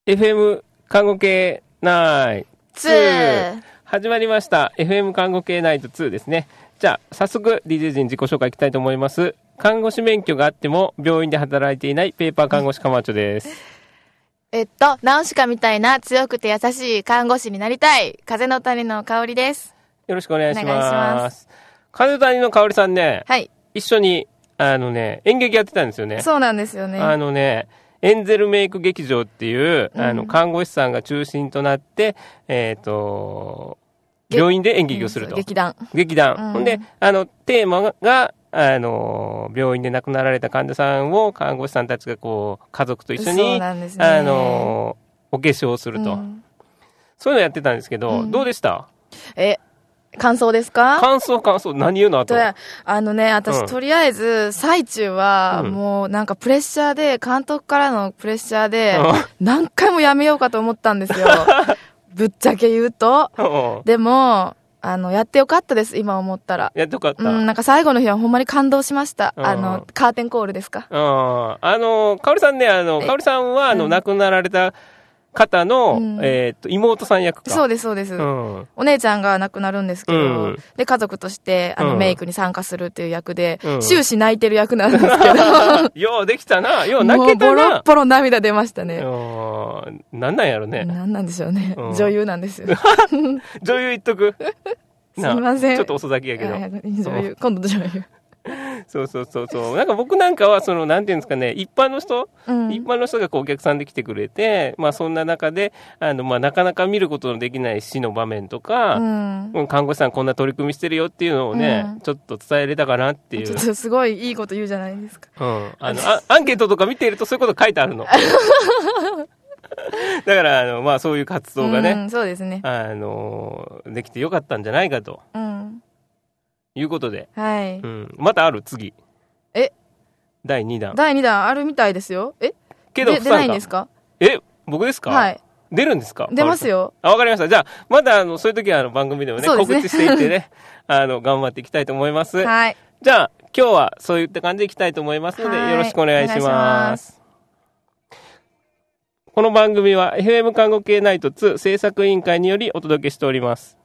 FM 看護系ナイト2始まりました。 FM 看護系ナイト2ですね。じゃあ早速 DJ 陣自己紹介いきたいと思います。看護師免許があっても病院で働いていないペーパー看護師かまちょです。 ナウシカみたいな強くて優しい看護師になりたい風の谷の香りです。 よろしくお願いします。風の谷の香りさんね、 はい、 一緒に演劇やってたんですよね。 そうなんですよね。 エンゼルメイク劇場っていう、看護師さんが中心となって、病院で演劇をすると。劇団。ほんで、テーマが、病院で亡くなられた患者さんを看護師さんたちがこう、家族と一緒に、お化粧をすると。そういうのやってたんですけど、どうでした？ 感想ですか？ 感想。何言うの？あと。 私、とりあえず、最中は、もうなんかプレッシャーで、監督からのプレッシャーで、何回もやめようかと思ったんですよ。ぶっちゃけ言うと。でも、やってよかったです、今思ったら。 やってよかった。 なんか最後の日はほんまに感動しました。カーテンコールですか？ かおりさんね、かおりさんは、亡くなられた、方の、妹さん役か。 そうです。お姉ちゃんが亡くなるんですけど、で、家族として、メイクに参加するっていう役で、終始泣いてる役なんですけど。 ようできたな。よう泣けたな。 もうボロッボロ涙出ましたね。 なんやろね。 なんなんでしょうね。女優なんですよ。 女優言っとく。 すみません。 ちょっと遅咲きやけど。 女優。今度の女優。 そう。なんか僕なんかは、なんていうんですかね、一般の人がこうお客さんで来てくれて、まあそんな中で、なかなか見ることのできない死の場面とか、看護師さんこんな取り組みしてるよっていうのをね、ちょっと伝えれたかなっていう。 ちょっとすごいいいこと言うじゃないですか。 アンケートとか見ているとそういうこと書いてあるの。だから、そういう活動がね、 そうですね。 できてよかったんじゃないかと。いうことで、 はい。 またある次。第2弾。 第2弾あるみたいですよ。 けど出ないんですか？ 僕ですか？ はい。 出るんですか？ 出ますよ。 わかりました。じゃあ、まだそういう時は番組でもね、告知していってね、頑張っていきたいと思います。 はい。 じゃあ、今日はそういった感じでいきたいと思いますので、よろしくお願いします。この番組は FM 看護系ナイト2制作委員会によりお届けしております。